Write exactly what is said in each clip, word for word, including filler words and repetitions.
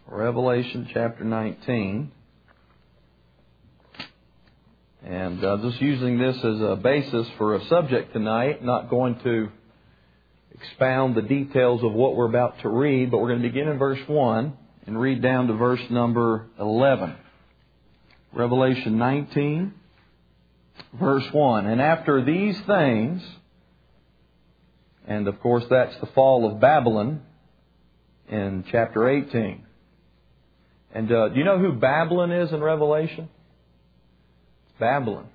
Revelation chapter nineteen. And uh, just using this as a basis for a subject tonight, not going to expound the details of what we're about to read, but we're going to begin in verse one and read down to verse number eleven. Revelation nineteen, verse one. And after these things, and of course that's the fall of Babylon in chapter eighteen. And uh, do you know who Babylon is in Revelation? It's Babylon.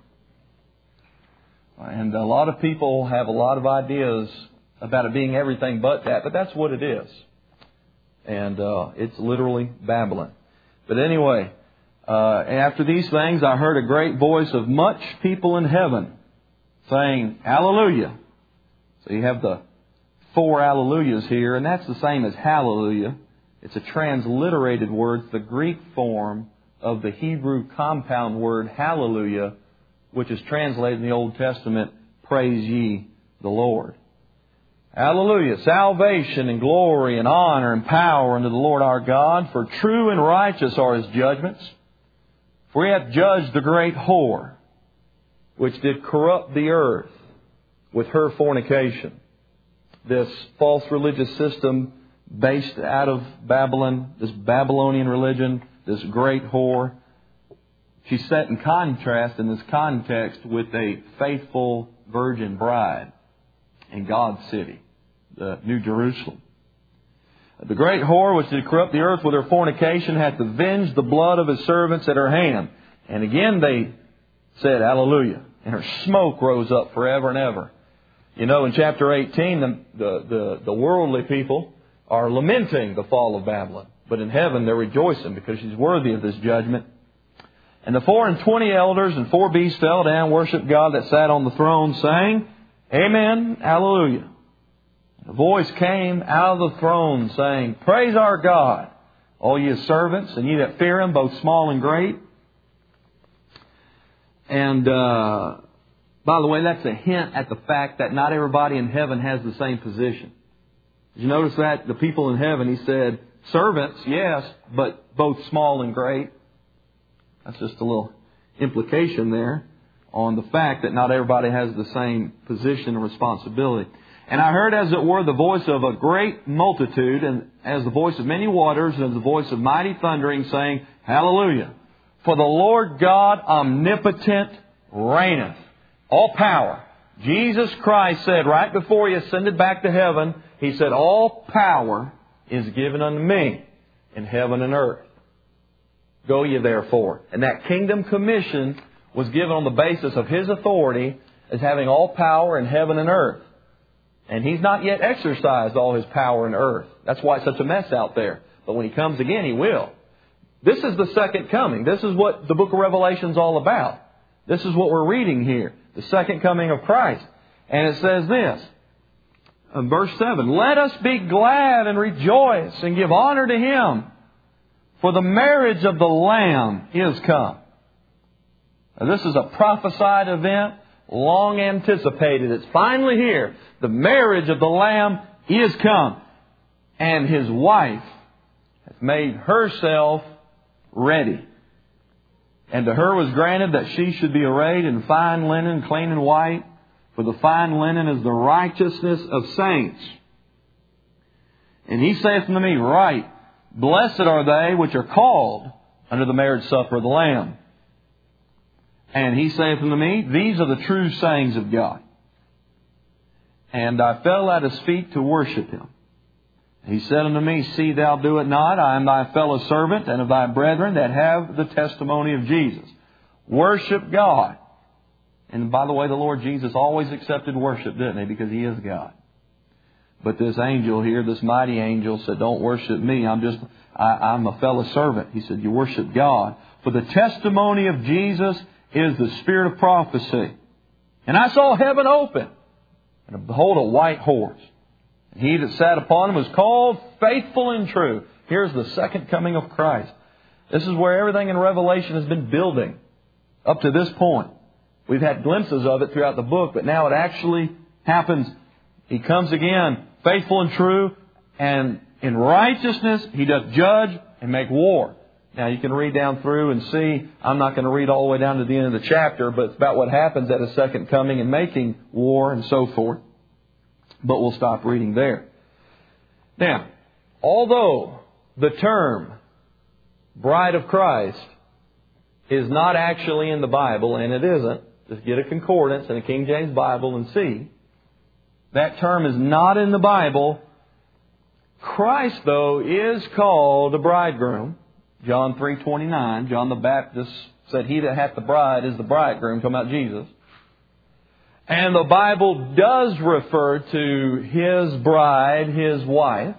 And a lot of people have a lot of ideas about it being everything but that, but that's what it is. And uh, it's literally Babylon. But anyway, uh, after these things I heard a great voice of much people in heaven saying, Hallelujah. So you have the four hallelujahs here, and that's the same as hallelujah. It's a transliterated word, it's the Greek form of the Hebrew compound word hallelujah, which is translated in the Old Testament, praise ye the Lord. Hallelujah. Salvation and glory and honor and power unto the Lord our God, for true and righteous are His judgments. For He hath judged the great whore, which did corrupt the earth with her fornication. This false religious system based out of Babylon, this Babylonian religion, this great whore. She's set in contrast in this context with a faithful virgin bride in God's city, the New Jerusalem. The great whore which did corrupt the earth with her fornication hath avenged the blood of His servants at her hand. And again they said, Hallelujah. And her smoke rose up forever and ever. You know, in chapter eighteen, the, the, the, the worldly people are lamenting the fall of Babylon. But in heaven they're rejoicing because she's worthy of this judgment. And the four and twenty elders and four beasts fell down and worshipped God that sat on the throne, saying, Amen, Hallelujah. And a voice came out of the throne, saying, Praise our God, all ye His servants, and ye that fear Him, both small and great. And uh, by the way, that's a hint at the fact that not everybody in heaven has the same position. Did you notice that? The people in heaven, He said, servants, yes, but both small and great. That's just a little implication there on the fact that not everybody has the same position and responsibility. And I heard, as it were, the voice of a great multitude, and as the voice of many waters, and as the voice of mighty thundering, saying, Hallelujah. For the Lord God omnipotent reigneth. All power. Jesus Christ said right before He ascended back to heaven, He said, all power is given unto me in heaven and earth. Go ye therefore. And that kingdom commission was given on the basis of His authority as having all power in heaven and earth. And He's not yet exercised all His power in earth. That's why it's such a mess out there. But when He comes again, He will. This is the second coming. This is what the book of Revelation is all about. This is what we're reading here. The second coming of Christ. And it says this, in verse seven, Let us be glad and rejoice and give honor to Him, for the marriage of the Lamb is come. Now, this is a prophesied event, long anticipated. It's finally here. The marriage of the Lamb is come. And His wife has made herself ready. And to her was granted that she should be arrayed in fine linen, clean and white. For the fine linen is the righteousness of saints. And He saith unto me, Right, blessed are they which are called unto the marriage supper of the Lamb. And He saith unto me, These are the true sayings of God. And I fell at His feet to worship Him. He said unto me, See thou do it not. I am thy fellow servant and of thy brethren that have the testimony of Jesus. Worship God. And by the way, the Lord Jesus always accepted worship, didn't He? Because He is God. But this angel here, this mighty angel, said, Don't worship me. I'm just, I, I'm a fellow servant. He said, You worship God. For the testimony of Jesus is the spirit of prophecy. And I saw heaven open, and behold, a white horse. And He that sat upon him was called Faithful and True. Here's the second coming of Christ. This is where everything in Revelation has been building up to this point. We've had glimpses of it throughout the book, but now it actually happens. He comes again, faithful and true, and In righteousness He doth judge and make war. Now you can read down through and see, I'm not going to read all the way down to the end of the chapter, but it's about what happens at His second coming and making war and so forth. But we'll stop reading there. Now, although the term bride of Christ is not actually in the Bible, and it isn't, just get a concordance in a King James Bible and see. That term is not in the Bible. Christ, though, is called a bridegroom. John three twenty-nine, John the Baptist said, He that hath the bride is the bridegroom, talking about Jesus. And the Bible does refer to His bride, His wife.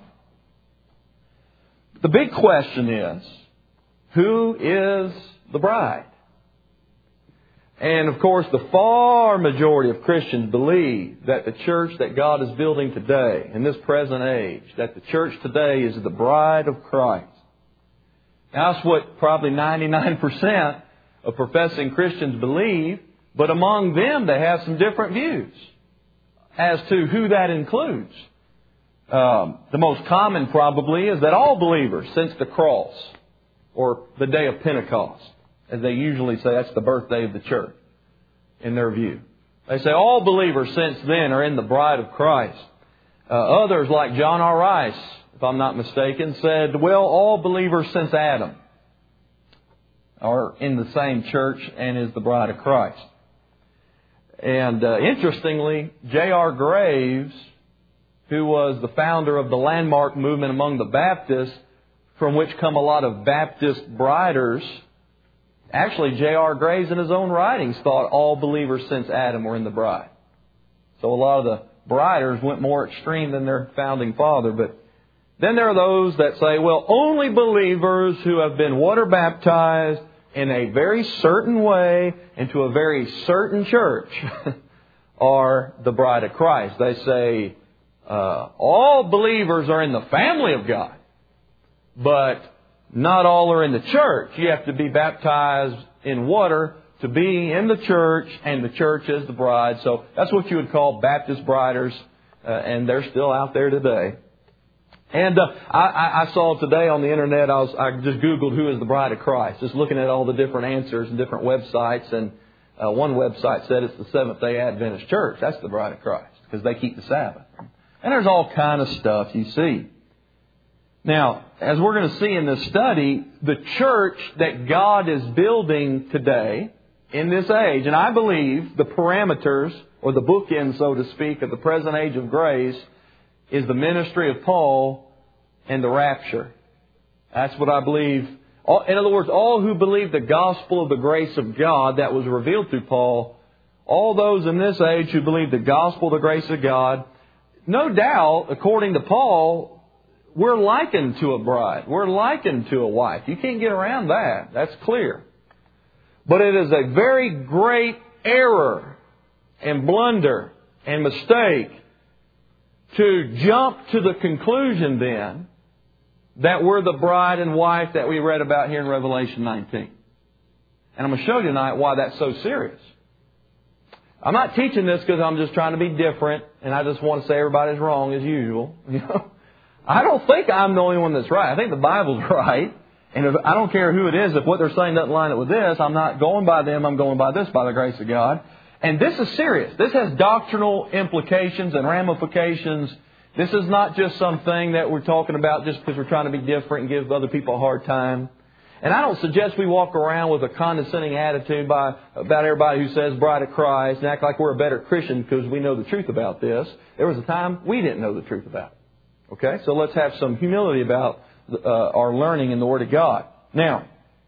The big question is, who is the bride? And of course, the far majority of Christians believe that the church that God is building today, in this present age, that the church today is the bride of Christ. Now, that's what probably ninety-nine percent of professing Christians believe, but among them they have some different views as to who that includes. Um, the most common probably is that all believers since the cross, or the day of Pentecost, as they usually say, that's the birthday of the church, in their view. They say all believers since then are in the bride of Christ. Uh, others, like John R. Rice, if I'm not mistaken, said, well, all believers since Adam are in the same church and is the bride of Christ. And uh, interestingly, J R Graves, who was the founder of the landmark movement among the Baptists, from which come a lot of Baptist briders, actually, J R Graves in his own writings thought all believers since Adam were in the bride. So a lot of the briders went more extreme than their founding father. But then there are those that say, well, only believers who have been water baptized in a very certain way into a very certain church are the bride of Christ. They say uh, all believers are in the family of God, but not all are in the church. You have to be baptized in water to be in the church, and the church is the bride. So that's what you would call Baptist briders, uh, and they're still out there today. And uh, I, I saw today on the internet, I, was, I just Googled who is the bride of Christ, just looking at all the different answers and different websites. And uh, one website said it's the Seventh-day Adventist Church. That's the bride of Christ, because they keep the Sabbath. And there's all kind of stuff you see. Now, as we're going to see in this study, the church that God is building today in this age, and I believe the parameters or the bookend, so to speak, of the present age of grace is the ministry of Paul and the rapture. That's what I believe. In other words, all who believe the gospel of the grace of God that was revealed through Paul, all those in this age who believe the gospel of the grace of God, no doubt, according to Paul, we're likened to a bride. We're likened to a wife. You can't get around that. That's clear. But it is a very great error and blunder and mistake to jump to the conclusion then that we're the bride and wife that we read about here in Revelation nineteen. And I'm going to show you tonight why that's so serious. I'm not teaching this because I'm just trying to be different and I just want to say everybody's wrong as usual. You know, I don't think I'm the only one that's right. I think the Bible's right. And if, I don't care who it is. If what they're saying doesn't line up with this, I'm not going by them. I'm going by this by the grace of God. And this is serious. This has doctrinal implications and ramifications. This is not just something that we're talking about just because we're trying to be different and give other people a hard time. And I don't suggest we walk around with a condescending attitude by about everybody who says bride of Christ and act like we're a better Christian because we know the truth about this. There was a time we didn't know the truth about it. Okay? So let's have some humility about uh, our learning in the Word of God. Now,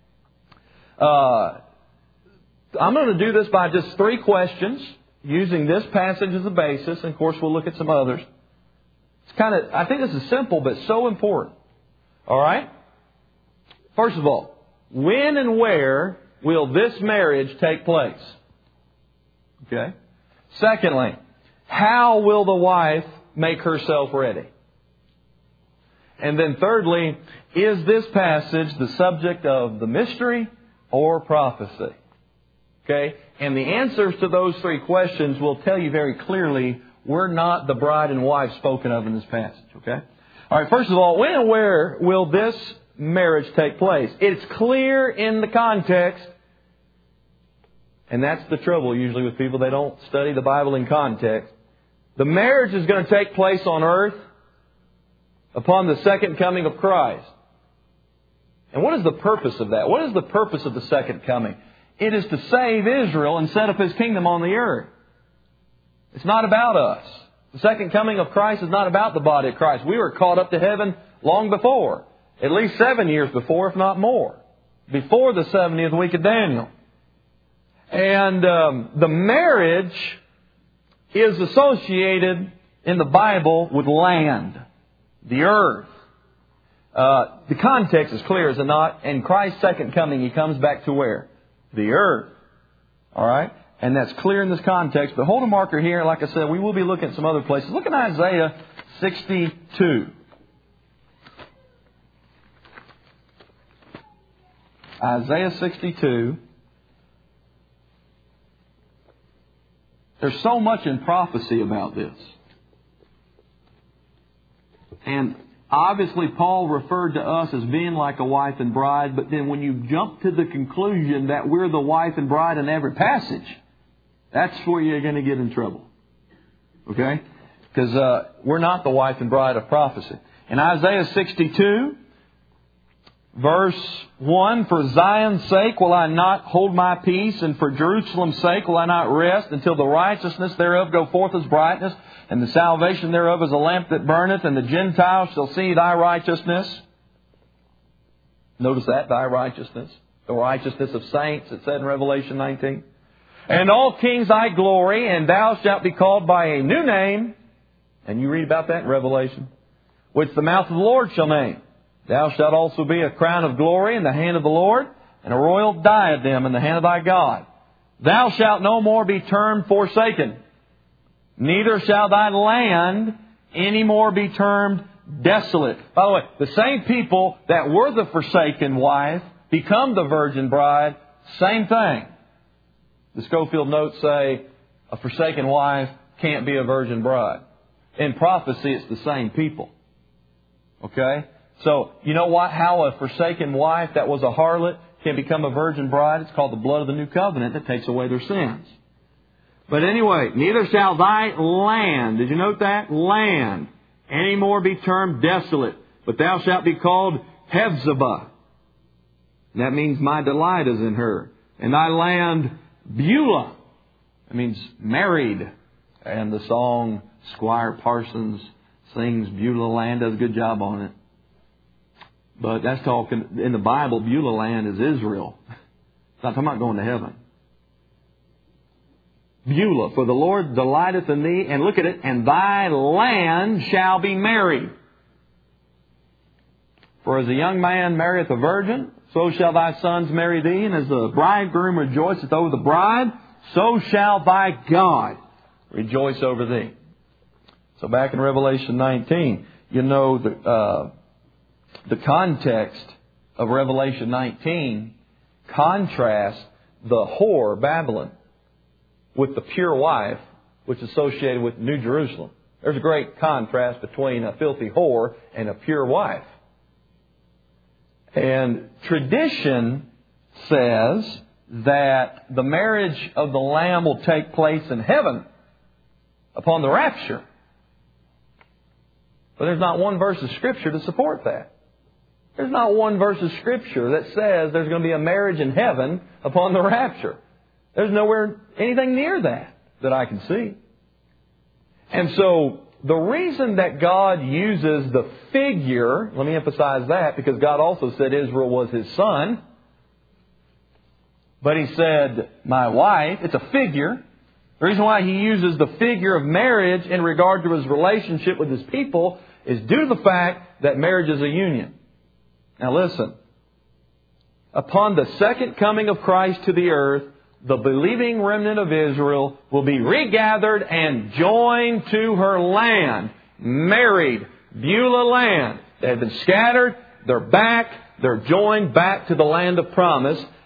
uh, I'm going to do this by just three questions, using this passage as a basis. And of course, we'll look at some others. It's kind of, I think this is simple, but so important. All right? First of all, when and where will this marriage take place? Okay. Secondly, how will the wife make herself ready? And then thirdly, is this passage the subject of the mystery or prophecy? Okay. And the answers to those three questions will tell you very clearly we're not the bride and wife spoken of in this passage. Okay. All right, first of all, when and where will this marriage take place? It's clear in the context. And that's the trouble usually with people. They don't study the Bible in context. The marriage is going to take place on earth upon the second coming of Christ. And what is the purpose of that? What is the purpose of the second coming? It is to save Israel and set up His kingdom on the earth. It's not about us. The second coming of Christ is not about the body of Christ. We were caught up to heaven long before. At least seven years before, if not more. Before the seventieth week of Daniel. And um, the marriage is associated in the Bible with land, the earth. Uh, the context is clear, is it not? In Christ's second coming, He comes back to where? The earth. All right? And that's clear in this context. But hold a marker here. Like I said, we will be looking at some other places. Look at Isaiah sixty-two. Isaiah sixty-two. There's so much in prophecy about this. And obviously Paul referred to us as being like a wife and bride, but then when you jump to the conclusion that we're the wife and bride in every passage, that's where you're going to get in trouble. Okay? Because uh, we're not the wife and bride of prophecy. In Isaiah sixty-two, verse one, for Zion's sake will I not hold my peace, and for Jerusalem's sake will I not rest, until the righteousness thereof go forth as brightness, and the salvation thereof as a lamp that burneth, and the Gentiles shall see thy righteousness. Notice that, thy righteousness. The righteousness of saints, it said in Revelation nineteen. And all kings thy glory, and thou shalt be called by a new name. And you read about that in Revelation. Which the mouth of the Lord shall name. Thou shalt also be a crown of glory in the hand of the Lord, and a royal diadem in the hand of thy God. Thou shalt no more be termed forsaken, neither shall thy land any more be termed desolate. By the way, the same people that were the forsaken wife become the virgin bride. Same thing. The Schofield notes say a forsaken wife can't be a virgin bride. In prophecy, it's the same people. Okay? So, you know what? How a forsaken wife that was a harlot can become a virgin bride? It's called the blood of the new covenant that takes away their sins. But anyway, neither shall thy land, did you note that? Land, any more be termed desolate, but thou shalt be called Hephzibah. That means my delight is in her. And thy land, Beulah. That means married. And the song Squire Parsons sings Beulah land, does a good job on it. But that's talking, in the Bible, Beulah land is Israel. It's not talking about going to heaven. Beulah, for the Lord delighteth in thee, and look at it, and thy land shall be married. For as a young man marrieth a virgin, so shall thy sons marry thee, and as the bridegroom rejoiceth over the bride, so shall thy God rejoice over thee. So back in Revelation nineteen, you know the uh, the context of Revelation nineteen contrasts the whore, Babylon, with the pure wife, which is associated with New Jerusalem. There's a great contrast between a filthy whore and a pure wife. And tradition says that the marriage of the Lamb will take place in heaven upon the rapture. But there's not one verse of Scripture to support that. There's not one verse of Scripture that says there's going to be a marriage in heaven upon the rapture. There's nowhere anything near that that I can see. And so the reason that God uses the figure, let me emphasize that, because God also said Israel was His son. But He said, my wife, it's a figure. The reason why He uses the figure of marriage in regard to His relationship with His people is due to the fact that marriage is a union. Now listen. Upon the second coming of Christ to the earth, the believing remnant of Israel will be regathered and joined to her land. Married. Beulah land. They have been scattered. They're back. They're joined back to the land of promise.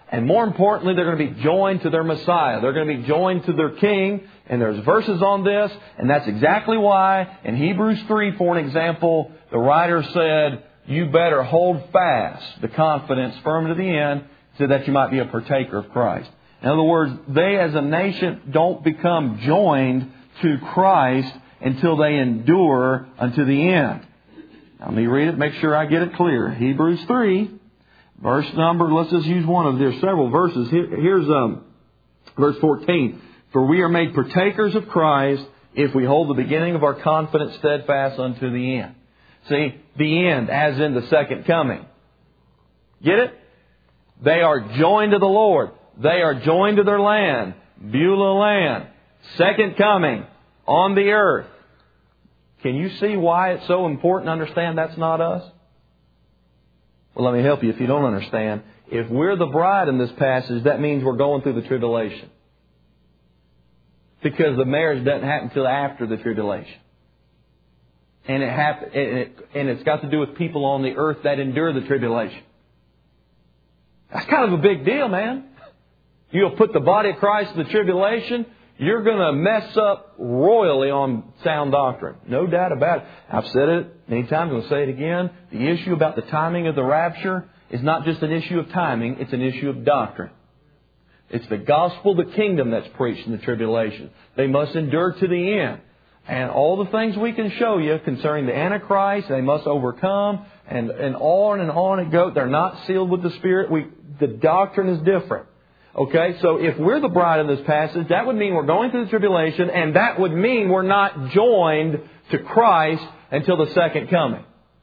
And more importantly, they're going to be joined to their Messiah. They're going to be joined to their King. And there's verses on this. And that's exactly why in Hebrews three, for an example, the writer said, you better hold fast the confidence firm to the end so that you might be a partaker of Christ. In other words, they as a nation don't become joined to Christ until they endure unto the end. Now, let me read it, make sure I get it clear. Hebrews three. Verse number, let's just use one of, there's several verses. Here, here's um, verse fourteen. For we are made partakers of Christ if we hold the beginning of our confidence steadfast unto the end. See, the end, as in the second coming. Get it? They are joined to the Lord. They are joined to their land, Beulah land. Second coming on the earth. Can you see why it's so important to understand that's not us? Well, let me help you if you don't understand. If we're the bride in this passage, that means we're going through the tribulation. Because the marriage doesn't happen until after the tribulation. And it happen, and, it, and it's got to do with people on the earth that endure the tribulation. That's kind of a big deal, man. You'll put the body of Christ in the tribulation, you're going to mess up royally on sound doctrine. No doubt about it. I've said it many times, I'll say it again. The issue about the timing of the rapture is not just an issue of timing, it's an issue of doctrine. It's the gospel, the kingdom that's preached in the tribulation. They must endure to the end. And all the things we can show you concerning the Antichrist, they must overcome, and, and on and on it goes. They're not sealed with the Spirit. We, the doctrine is different. Okay, so if we're the bride in this passage, that would mean we're going through the tribulation, and that would mean we're not joined to Christ until the second coming.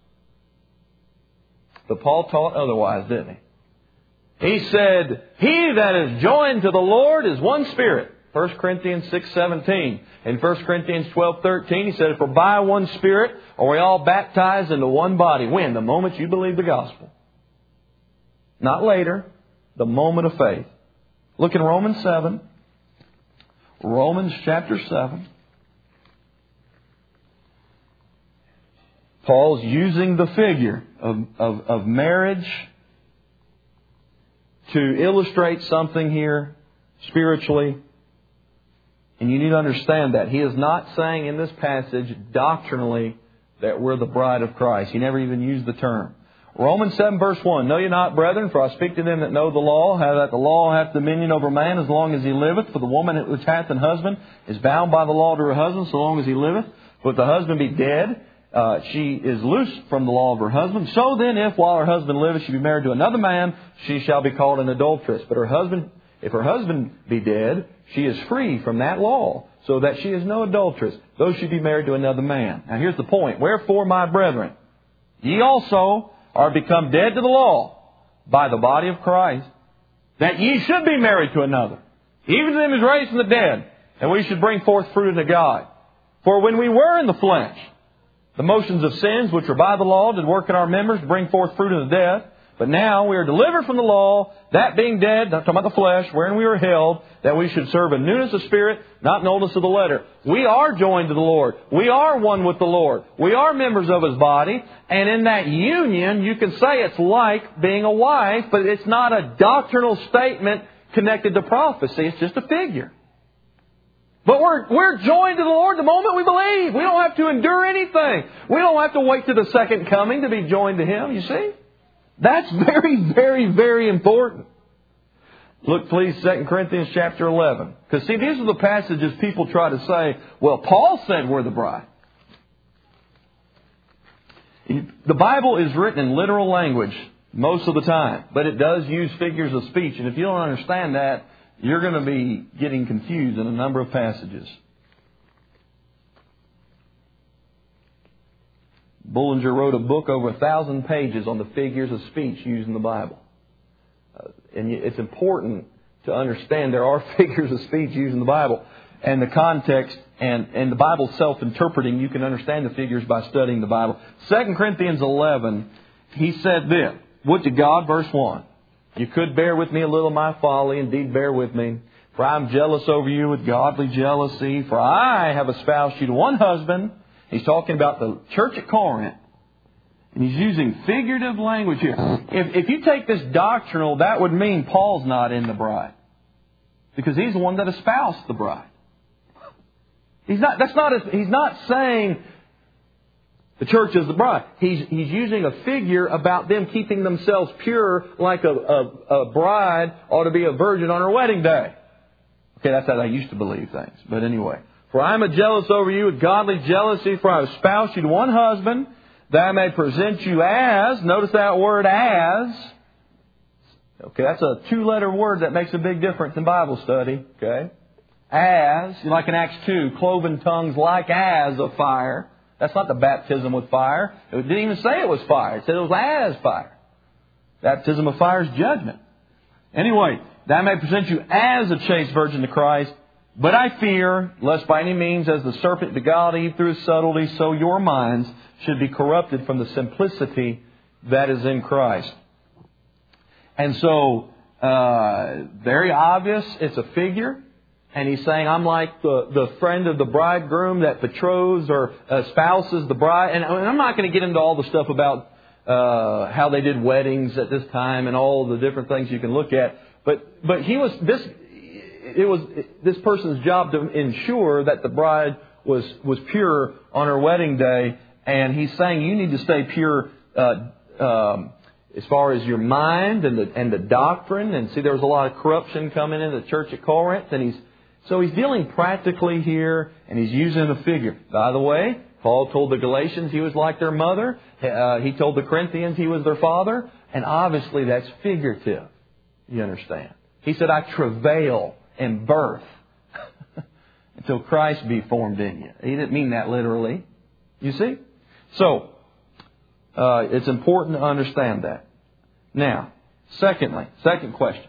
But Paul taught otherwise, didn't he? He said, he that is joined to the Lord is one spirit. First Corinthians six seventeen. In First Corinthians twelve thirteen, he said, for by one Spirit are we all baptized into one body. When? The moment you believe the gospel. Not later. The moment of faith. Look in Romans seven. Romans chapter seven. Paul's using the figure of, of, of marriage to illustrate something here spiritually. And you need to understand that. He is not saying in this passage doctrinally that we're the bride of Christ. He never even used the term. Romans seven verse one. Know ye not, brethren, for I speak to them that know the law, how that the law hath dominion over man as long as he liveth. For the woman which hath an husband is bound by the law to her husband so long as he liveth. But if the husband be dead, uh, she is loosed from the law of her husband. So then, if while her husband liveth she be married to another man, she shall be called an adulteress. But her husband, if her husband be dead, she is free from that law, so that she is no adulteress, though she be married to another man. Now here's the point. Wherefore, my brethren, ye also are become dead to the law by the body of Christ, that ye should be married to another, even to them is raised from the dead, and we should bring forth fruit unto God. For when we were in the flesh, the motions of sins which were by the law did work in our members to bring forth fruit unto death. But now we are delivered from the law, that being dead, not talking about the flesh, wherein we were held, that we should serve in newness of spirit, not in oldness of the letter. We are joined to the Lord. We are one with the Lord. We are members of His body. And in that union, you can say it's like being a wife, but it's not a doctrinal statement connected to prophecy. It's just a figure. But we're, we're joined to the Lord the moment we believe. We don't have to endure anything. We don't have to wait to the second coming to be joined to Him, you see? That's very, very, very important. Look, please, Second Corinthians chapter eleven. Because, see, these are the passages people try to say, well, Paul said we're the bride. The Bible is written in literal language most of the time, but it does use figures of speech. And if you don't understand that, you're going to be getting confused in a number of passages. Bullinger wrote a book over a thousand pages on the figures of speech used in the Bible. Uh, and it's important to understand there are figures of speech used in the Bible. And the context and, and the Bible's self-interpreting, you can understand the figures by studying the Bible. Second Corinthians eleven, he said this. Would to God, verse one. You could bear with me a little of my folly. Indeed, bear with me. For I am jealous over you with godly jealousy. For I have espoused you to one husband. He's talking about the church at Corinth. And he's using figurative language here. If, if you take this doctrinal, that would mean Paul's not in the bride. Because he's the one that espoused the bride. He's not, that's not, a, he's not saying the church is the bride. He's, he's using a figure about them keeping themselves pure like a, a, a bride ought to be a virgin on her wedding day. Okay, that's how they used to believe things. But anyway. For I am a jealous over you with godly jealousy, for I have espoused you to one husband, that I may present you as, notice that word as. Okay, that's a two-letter word that makes a big difference in Bible study. Okay. As, like in Acts two, cloven tongues like as of fire. That's not the baptism with fire. It didn't even say it was fire. It said it was as fire. Baptism of fire is judgment. Anyway, that I may present you as a chaste virgin to Christ. But I fear, lest by any means, as the serpent beguiled Eve through his subtlety, so your minds should be corrupted from the simplicity that is in Christ. And so, uh, very obvious, it's a figure. And he's saying, I'm like the, the friend of the bridegroom that betroths or espouses the bride. And I'm not going to get into all the stuff about uh, how they did weddings at this time and all the different things you can look at. But but he was this. It was this person's job to ensure that the bride was was pure on her wedding day. And he's saying you need to stay pure uh, um, as far as your mind and the and the doctrine. And see, there was a lot of corruption coming in the church at Corinth, and he's. So he's dealing practically here, and he's using a figure. By the way, Paul told the Galatians he was like their mother. Uh, he told the Corinthians he was their father. And obviously that's figurative. You understand? He said, I travail in birth until Christ be formed in you. He didn't mean that literally. You see? So, uh, it's important to understand that. Now, secondly, second question.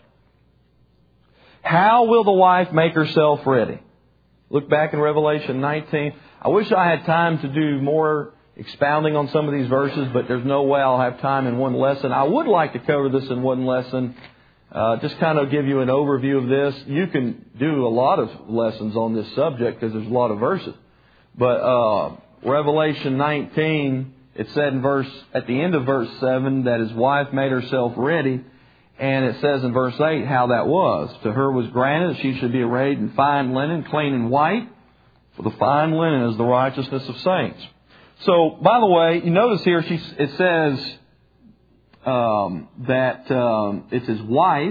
How will the wife make herself ready? Look back in Revelation nineteen. I wish I had time to do more expounding on some of these verses, but there's no way I'll have time in one lesson. I would like to cover this in one lesson. Uh, just kind of give you an overview of this. You can do a lot of lessons on this subject because there's a lot of verses. But uh, Revelation nineteen, it said in verse at the end of verse seven that his wife made herself ready. And it says in verse eight how that was. To her was granted that she should be arrayed in fine linen, clean and white. For the fine linen is the righteousness of saints. So, by the way, you notice here she, it says um, that um, it's his wife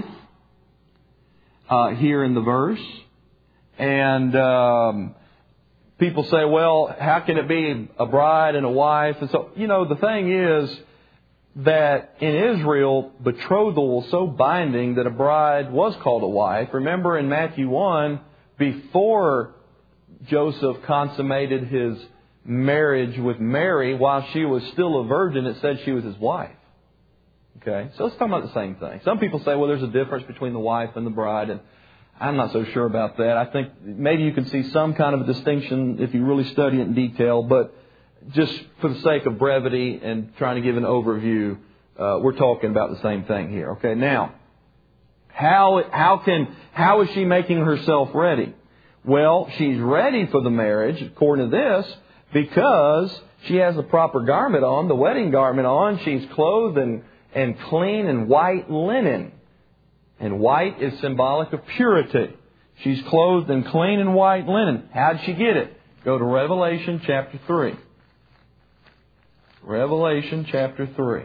uh, here in the verse. And um, people say, well, how can it be a bride and a wife? And so, you know, the thing is that in Israel, betrothal was so binding that a bride was called a wife. Remember in Matthew one, before Joseph consummated his marriage with Mary, while she was still a virgin, it said she was his wife. Okay, so it's talking about the same thing. Some people say, well, there's a difference between the wife and the bride, and I'm not so sure about that. I think maybe you can see some kind of a distinction if you really study it in detail, but just for the sake of brevity and trying to give an overview, uh, we're talking about the same thing here. Okay, now, how how can how is she making herself ready? Well, she's ready for the marriage, according to this, because she has the proper garment on, the wedding garment on. She's clothed in, in clean and white linen. And white is symbolic of purity. She's clothed in clean and white linen. How'd she get it? Go to Revelation chapter three. Revelation chapter three.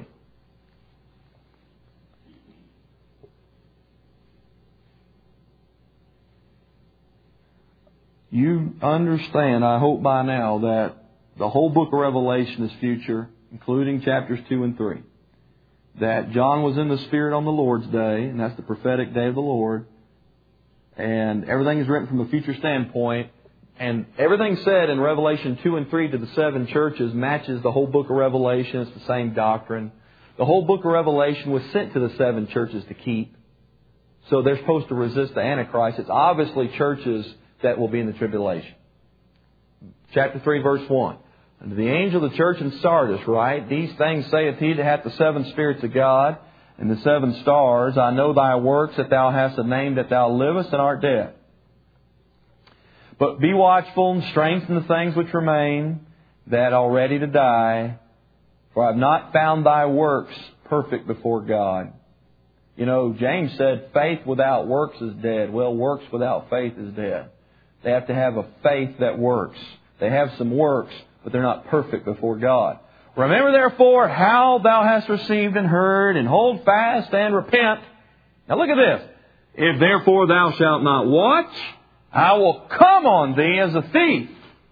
You understand, I hope by now, that the whole book of Revelation is future, including chapters two and three. That John was in the Spirit on the Lord's day, and that's the prophetic day of the Lord. And everything is written from a future standpoint. And everything said in Revelation two and three to the seven churches matches the whole book of Revelation. It's the same doctrine. The whole book of Revelation was sent to the seven churches to keep. So they're supposed to resist the Antichrist. It's obviously churches that will be in the tribulation. Chapter three, verse one. Unto the angel of the church in Sardis write, These things saith he that hath the seven spirits of God and the seven stars. I know thy works, that thou hast a name, that thou livest and art dead. But be watchful and strengthen the things which remain, that are ready to die. For I have not found thy works perfect before God. You know, James said, faith without works is dead. Well, works without faith is dead. They have to have a faith that works. They have some works, but they're not perfect before God. Remember therefore how thou hast received and heard, and hold fast and repent. Now look at this. If therefore thou shalt not watch, I will come on thee as a thief.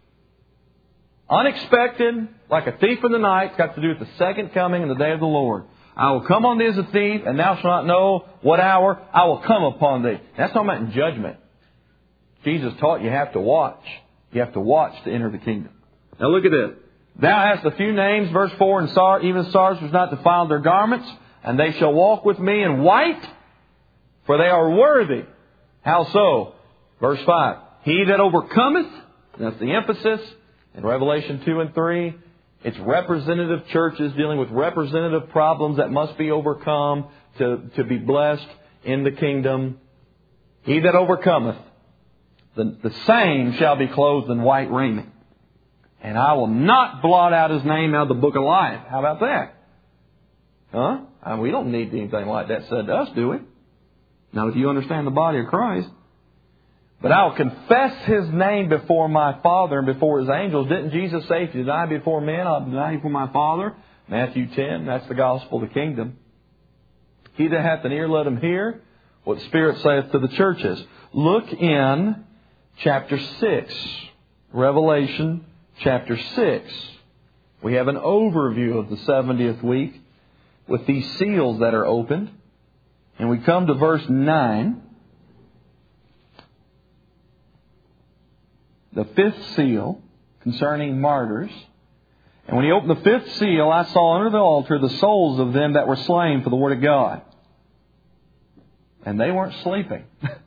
Unexpected, like a thief in the night. It's got to do with the second coming and the day of the Lord. I will come on thee as a thief, and thou shalt not know what hour I will come upon thee. That's talking about in judgment. Jesus taught you have to watch. You have to watch to enter the kingdom. Now look at this. Thou hast a few names, verse four, and sar, even stars was not defiled their garments, and they shall walk with me in white, for they are worthy. How so? Verse five. He that overcometh, that's the emphasis in Revelation two and three. It's representative churches dealing with representative problems that must be overcome to, to be blessed in the kingdom. He that overcometh, the, the same shall be clothed in white raiment. And I will not blot out his name out of the book of life. How about that? Huh? I mean, we don't need anything like that said to us, do we? Now, if you understand the body of Christ. But I will confess His name before my Father and before His angels. Didn't Jesus say, if you deny before men, I'll deny you before my Father? Matthew ten, that's the gospel of the kingdom. He that hath an ear, let him hear what the Spirit saith to the churches. Look in chapter six. Revelation chapter six. We have an overview of the seventieth week with these seals that are opened. And we come to verse nine. The fifth seal concerning martyrs. And when he opened the fifth seal, I saw under the altar the souls of them that were slain for the word of God. And they weren't sleeping.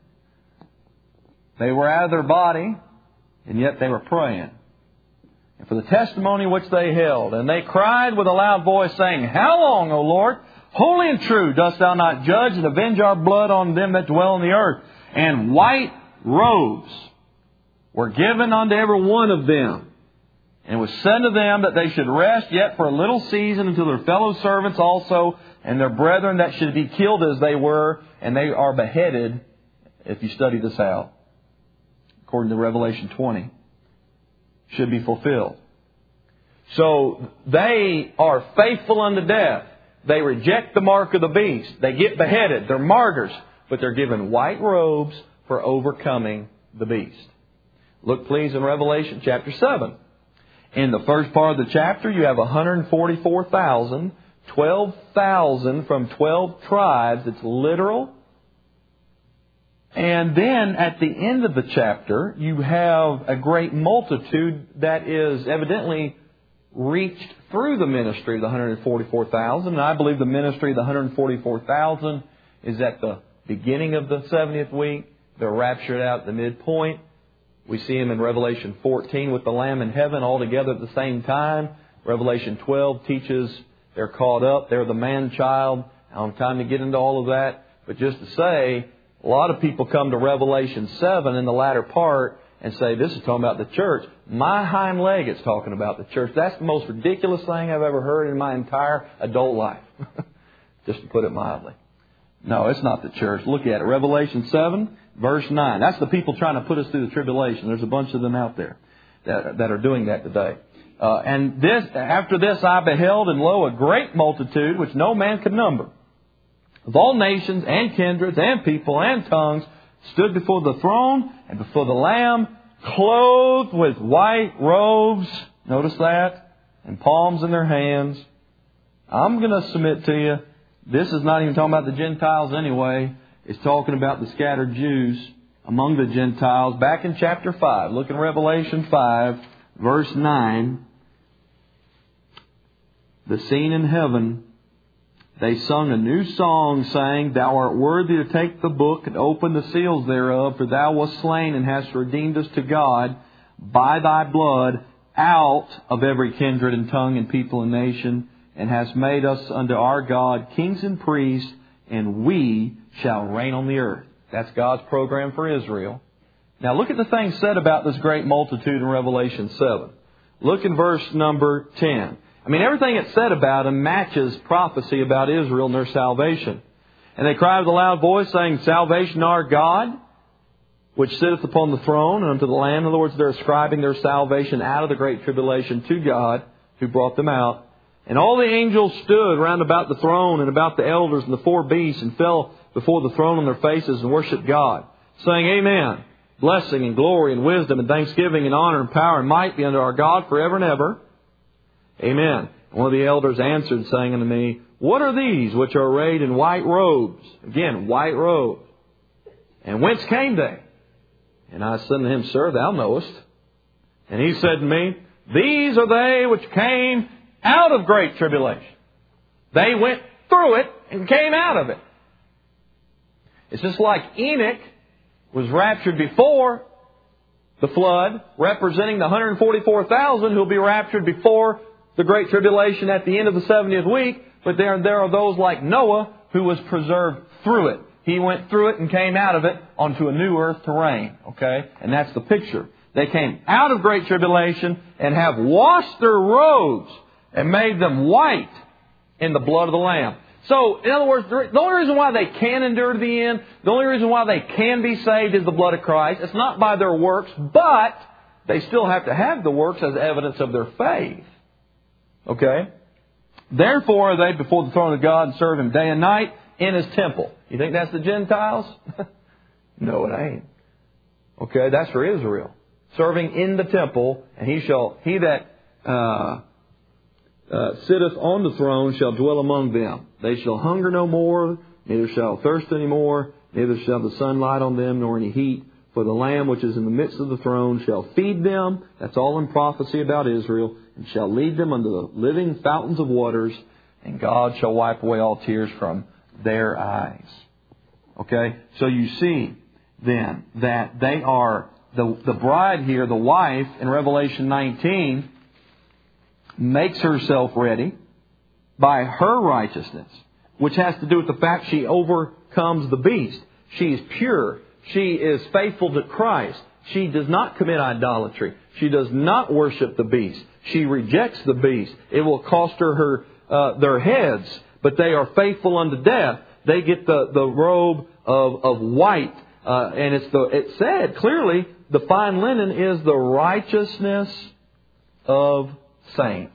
They were out of their body, and yet they were praying. And for the testimony which they held. And they cried with a loud voice, saying, How long, O Lord, holy and true, dost thou not judge and avenge our blood on them that dwell on the earth? And white robes were given unto every one of them. And it was said to them that they should rest yet for a little season until their fellow servants also and their brethren that should be killed as they were, and they are beheaded, if you study this out, according to Revelation twenty, should be fulfilled. So they are faithful unto death. They reject the mark of the beast. They get beheaded. They're martyrs. But they're given white robes for overcoming the beast. Look, please, in Revelation chapter seven. In the first part of the chapter, you have one hundred forty-four thousand, twelve thousand from twelve tribes. It's literal. And then at the end of the chapter, you have a great multitude that is evidently reached through the ministry of the one hundred forty-four thousand. And I believe the ministry of the one hundred forty-four thousand is at the beginning of the seventieth week. They're raptured out at the midpoint. We see Him in Revelation fourteen with the Lamb in heaven all together at the same time. Revelation twelve teaches they're caught up. They're the man-child. I don't have time to get into all of that. But just to say, a lot of people come to Revelation seven in the latter part and say, this is talking about the church. My hind leg is talking about the church. That's the most ridiculous thing I've ever heard in my entire adult life. Just to put it mildly. No, it's not the church. Look at it. Revelation seven, verse nine. That's the people trying to put us through the tribulation. There's a bunch of them out there that, that are doing that today. Uh, and this, after this I beheld, and lo, a great multitude, which no man could number, of all nations and kindreds and people and tongues, stood before the throne and before the Lamb, clothed with white robes. Notice that. And palms in their hands. I'm going to submit to you, this is not even talking about the Gentiles anyway. It's talking about the scattered Jews among the Gentiles. Back in chapter five. Look in Revelation five, verse nine. The scene in heaven. They sung a new song, saying, Thou art worthy to take the book and open the seals thereof, for Thou wast slain and hast redeemed us to God by Thy blood out of every kindred and tongue and people and nation, and hast made us unto our God kings and priests, and we shall reign on the earth. That's God's program for Israel. Now look at the things said about this great multitude in Revelation seven. Look in verse number ten. I mean, everything it's said about them matches prophecy about Israel and their salvation. And they cried with a loud voice, saying, Salvation our God, which sitteth upon the throne, and unto the Lamb. In other words, they're ascribing their salvation out of the great tribulation to God, who brought them out. And all the angels stood round about the throne and about the elders and the four beasts, and fell before the throne on their faces and worshipped God, saying, Amen. Blessing and glory and wisdom and thanksgiving and honor and power and might be unto our God forever and ever. Amen. One of the elders answered, saying unto me, What are these which are arrayed in white robes? Again, white robes. And whence came they? And I said unto him, Sir, thou knowest. And he said to me, These are they which came out of great tribulation. They went through it and came out of it. It's just like Enoch was raptured before the flood, representing the one hundred forty-four thousand who will be raptured before the Great Tribulation at the end of the seventieth week. But there, there are those like Noah who was preserved through it. He went through it and came out of it onto a new earth to reign. Okay? And that's the picture. They came out of Great Tribulation and have washed their robes and made them white in the blood of the Lamb. So, in other words, the only reason why they can endure to the end, the only reason why they can be saved is the blood of Christ. It's not by their works, but they still have to have the works as evidence of their faith. Okay? Therefore are they before the throne of God and serve Him day and night in His temple. You think that's the Gentiles? No, it ain't. Okay, that's for Israel. Serving in the temple, and he shall, he that uh, uh, sitteth on the throne shall dwell among them. They shall hunger no more, neither shall thirst any more, neither shall the sun light on them, nor any heat. For the Lamb which is in the midst of the throne shall feed them. That's all in prophecy about Israel. And shall lead them unto the living fountains of waters. And God shall wipe away all tears from their eyes. Okay? So you see then that they are, the, the bride here, the wife in Revelation nineteen, makes herself ready by her righteousness, which has to do with the fact she overcomes the beast. She is pure. She is faithful to Christ. She does not commit idolatry. She does not worship the beast. She rejects the beast. It will cost her, her uh, their heads, but they are faithful unto death. They get the, the robe of, of white. Uh, and it's the, it said clearly, the fine linen is the righteousness of saints.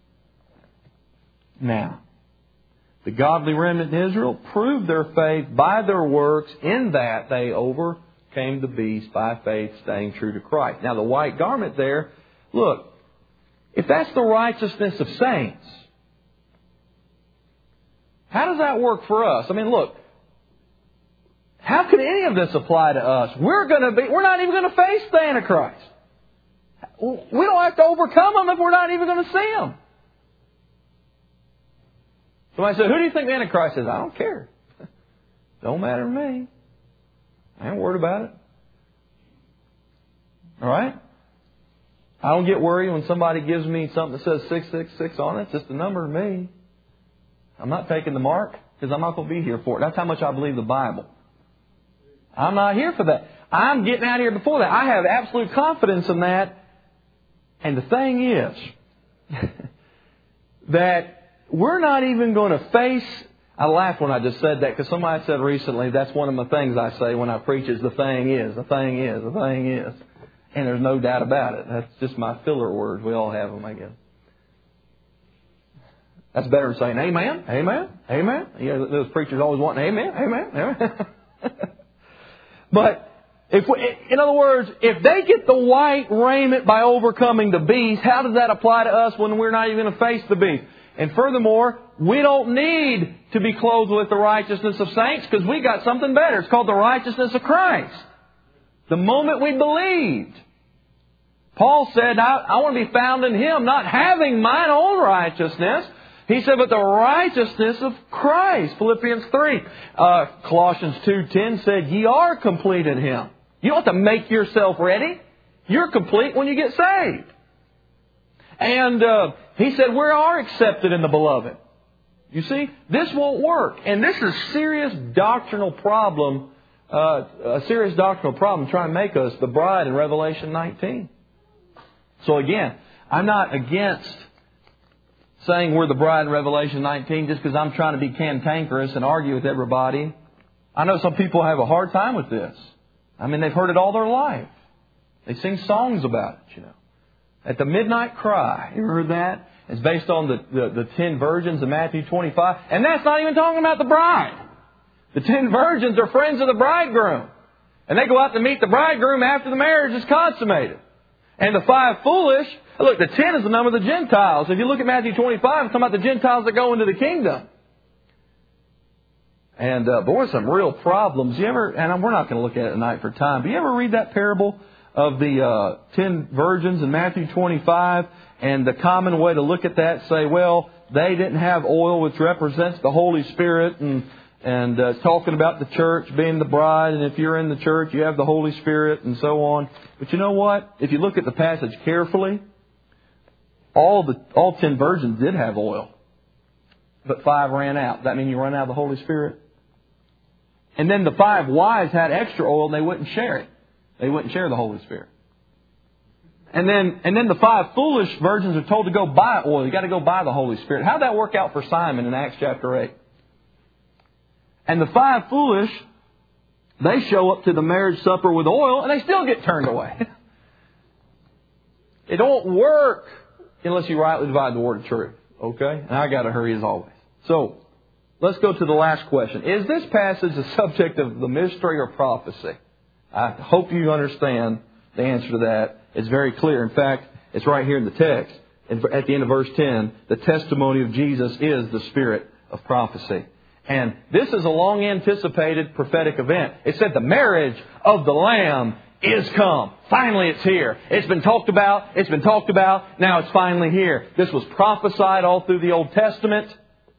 Now, the godly remnant in Israel proved their faith by their works in that they overcame the beast by faith, staying true to Christ. Now, the white garment there, look, if that's the righteousness of saints, how does that work for us? I mean, look, how can any of this apply to us? We're going to be, we're not even going to face the Antichrist. We don't have to overcome them if we're not even going to see them. Somebody said, who do you think the Antichrist is? I don't care. Don't matter to me. I ain't worried about it. All right? I don't get worried when somebody gives me something that says six six six on it. It's just a number to me. I'm not taking the mark because I'm not going to be here for it. That's how much I believe the Bible. I'm not here for that. I'm getting out of here before that. I have absolute confidence in that. And the thing is that we're not even going to face... I laughed when I just said that because somebody said recently, that's one of my things I say when I preach is the thing is, the thing is, the thing is. And there's no doubt about it. That's just my filler words. We all have them, I guess. That's better than saying amen, amen, amen. You know, those preachers always want amen, amen, amen. But, if we, in other words, if they get the white raiment by overcoming the beast, how does that apply to us when we're not even going to face the beast? And furthermore, we don't need to be clothed with the righteousness of saints because we got something better. It's called the righteousness of Christ. The moment we believed. Paul said, I, I want to be found in Him, not having mine own righteousness. He said, but the righteousness of Christ. Philippians three. Uh, Colossians two ten said, ye are complete in Him. You don't have to make yourself ready. You're complete when you get saved. And uh, he said, we are accepted in the beloved. You see, this won't work. And this is a serious doctrinal problem, uh, a serious doctrinal problem trying to make us the bride in Revelation nineteen. So again, I'm not against saying we're the bride in Revelation nineteen just because I'm trying to be cantankerous and argue with everybody. I know some people have a hard time with this. I mean, they've heard it all their life. They sing songs about it, you know. At the midnight cry. You ever heard that? It's based on the, the, the ten virgins in Matthew twenty-five. And that's not even talking about the bride. The ten virgins are friends of the bridegroom. And they go out to meet the bridegroom after the marriage is consummated. And the five foolish, look, the ten is the number of the Gentiles. If you look at Matthew twenty-five, it's talking about the Gentiles that go into the kingdom. And uh, boy, some real problems. You ever, and we're not going to look at it tonight for time, but you ever read that parable of the uh, ten virgins in Matthew twenty-five? And the common way to look at that, say, well, they didn't have oil, which represents the Holy Spirit, and and uh, talking about the church being the bride, and if you're in the church, you have the Holy Spirit, and so on. But you know what? If you look at the passage carefully, all the all ten virgins did have oil, but five ran out. Does that mean you run out of the Holy Spirit? And then the five wise had extra oil, and they wouldn't share it. They wouldn't share the Holy Spirit. And then, and then the five foolish virgins are told to go buy oil. You got to go buy the Holy Spirit. How'd that work out for Simon in Acts chapter eight? And the five foolish, they show up to the marriage supper with oil, and they still get turned away. It don't work unless you rightly divide the word of truth. Okay? And I got to hurry as always. So, let's go to the last question. Is this passage a subject of the mystery or prophecy? I hope you understand the answer to that. It's very clear. In fact, it's right here in the text. At the end of verse ten, the testimony of Jesus is the spirit of prophecy. And this is a long anticipated prophetic event. It said the marriage of the Lamb is come. Finally it's here. It's been talked about. It's been talked about. Now it's finally here. This was prophesied all through the Old Testament.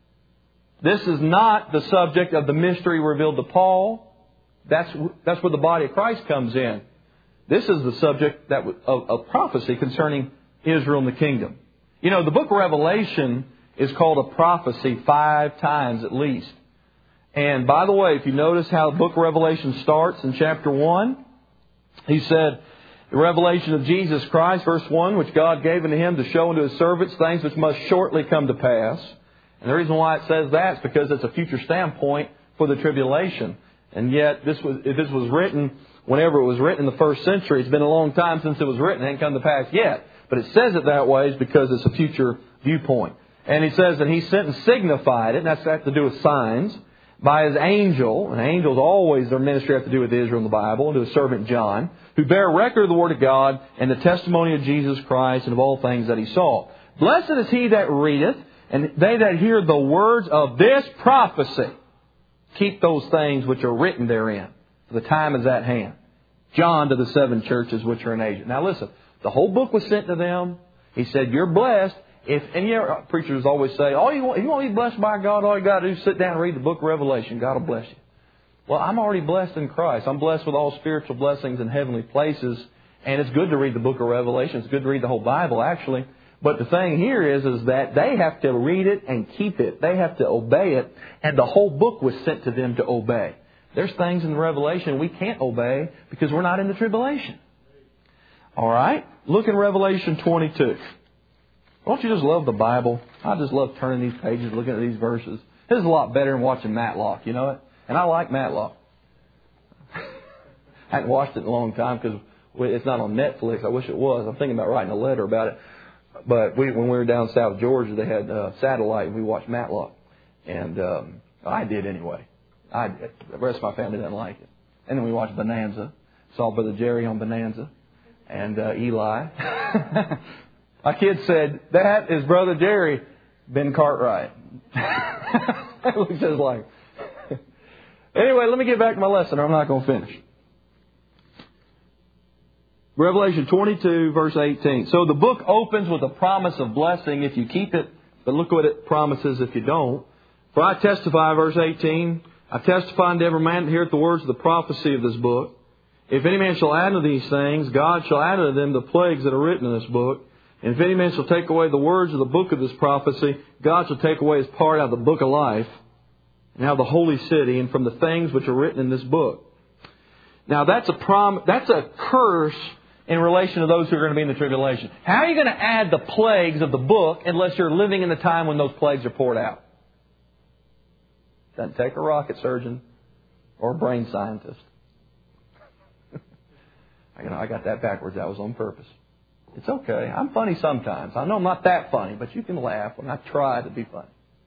This is not the subject of the mystery revealed to Paul. That's, that's where the body of Christ comes in. This is the subject that of, of prophecy concerning Israel and the kingdom. You know, the book of Revelation is called a prophecy five times at least. And by the way, if you notice how the book of Revelation starts in chapter one, he said, the revelation of Jesus Christ, verse one, which God gave unto Him to show unto His servants things which must shortly come to pass. And the reason why it says that is because it's a future standpoint for the tribulation. And yet, this was, if this was written whenever it was written in the first century, it's been a long time since it was written. It ain't come to pass yet. But it says it that way is because it's a future viewpoint. And he says that He sent and signified it, and that's got to do with signs, by His angel, and angels always, their ministry have to do with Israel in the Bible, and to His servant John, who bear record of the Word of God and the testimony of Jesus Christ and of all things that He saw. Blessed is he that readeth, and they that hear the words of this prophecy. Keep those things which are written therein, for the time is at hand. John to the seven churches which are in Asia. Now listen, the whole book was sent to them. He said, you're blessed. If, and you know, preachers always say, oh, you want, you want to be blessed by God, all you got to do is sit down and read the book of Revelation. God will bless you. Well, I'm already blessed in Christ. I'm blessed with all spiritual blessings in heavenly places. And it's good to read the book of Revelation. It's good to read the whole Bible, actually. But the thing here is, is that they have to read it and keep it. They have to obey it. And the whole book was sent to them to obey. There's things in Revelation we can't obey because we're not in the tribulation. All right? Look in Revelation twenty-two. Don't you just love the Bible? I just love turning these pages, looking at these verses. This is a lot better than watching Matlock, you know it? And I like Matlock. I haven't watched it in a long time because it's not on Netflix. I wish it was. I'm thinking about writing a letter about it. But we, when we were down South Georgia, they had uh, satellite, and we watched Matlock. And um, I did anyway. I did. The rest of my family didn't like it. And then we watched Bonanza. Saw Brother Jerry on Bonanza. And uh, Eli. My kid said, that is Brother Jerry, Ben Cartwright. It looks just like. Anyway, let me get back to my lesson or I'm not going to finish. Revelation twenty-two, verse eighteen. So the book opens with a promise of blessing if you keep it. But look what it promises if you don't. For I testify, verse eighteen, I testify unto every man that heareth the words of the prophecy of this book. If any man shall add to these things, God shall add unto them the plagues that are written in this book. And if any man shall take away the words of the book of this prophecy, God shall take away his part out of the book of life, and out of the holy city, and from the things which are written in this book. Now that's a prom- that's a curse in relation to those who are going to be in the tribulation. How are you going to add the plagues of the book unless you're living in the time when those plagues are poured out? Doesn't take a rocket surgeon or a brain scientist. I got that backwards. That was on purpose. It's okay. I'm funny sometimes. I know I'm not that funny, but you can laugh when I try to be funny.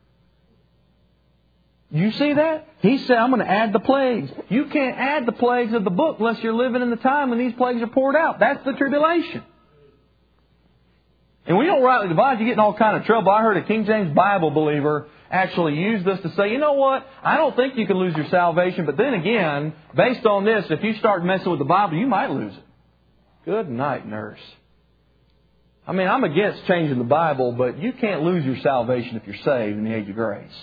You see that? He said, I'm going to add the plagues. You can't add the plagues of the book unless you're living in the time when these plagues are poured out. That's the tribulation. And we don't rightly divide. You get in all kind of trouble. I heard a King James Bible believer actually use this to say, you know what? I don't think you can lose your salvation. But then again, based on this, if you start messing with the Bible, you might lose it. Good night, nurse. I mean, I'm against changing the Bible, but you can't lose your salvation if you're saved in the age of grace.